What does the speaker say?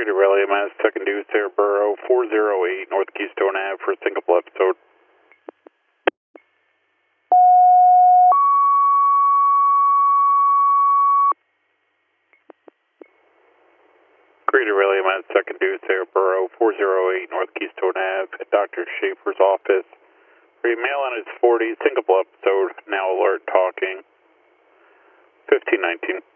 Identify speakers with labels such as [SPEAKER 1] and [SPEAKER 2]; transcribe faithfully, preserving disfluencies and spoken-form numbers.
[SPEAKER 1] Creative Rally, minus second deuce, Air Burrow, four oh eight, North Keystone Ave for Singapore episode. Creative Rally, minus second deuce, Air Burrow, four oh eight, North Keystone Ave at Doctor Schaefer's office. For mail on his forty, Singapore episode, now alert talking, fifteen nineteen.